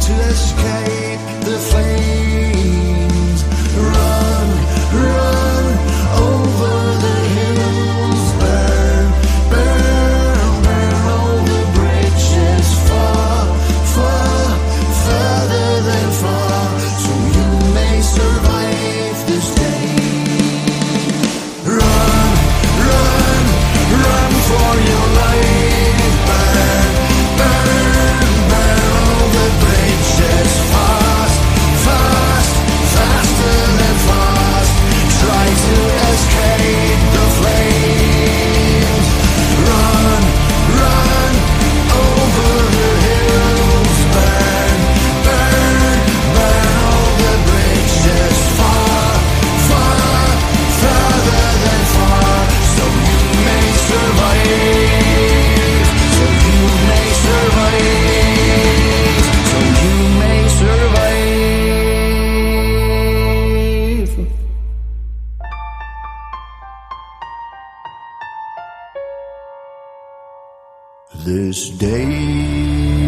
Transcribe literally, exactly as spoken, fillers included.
to escape the flames. Run, run over the hills. Burn, burn, burn over bridges far, far, further than far, so you may survive this day. Run, run, run for your life. Burn, burn, burn over bridges fast, fast, faster than fast. Try to escape the flames. Run, run over the hills. Burn, burn, burn over bridges far, far, further than far, so you may survive. So you may survive. So you may survive. This day